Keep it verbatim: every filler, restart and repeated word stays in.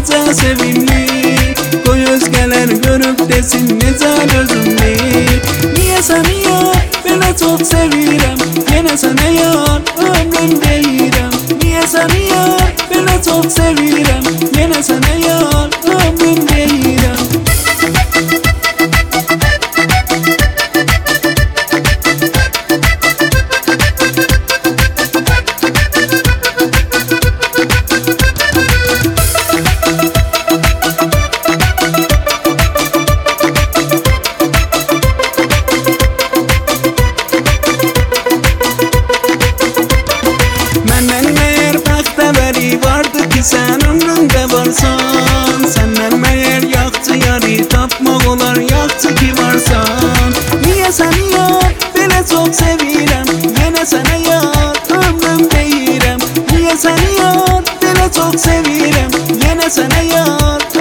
necə sevimli. Qoy özgələr görüb desin necə özümlü. Niyə səni yar belə çox sevirəm, yenə sənə yar ömrüm deyirəm. Niyə səni yar belə çox sevirəm, yenə sənə yar ömrüm deyirəm. Məndən məyər bəxtəvəri vardı ki, sən ömrümdə varsan. Səndən məyər yaxçı yarı tapmaq olar, yaxçı ki varsan. Niyə səni yar belə çox sevirəm, yenə sənə yar ömrüm deyirəm. Niyə səni yar belə çox sevirəm, yenə sənə yar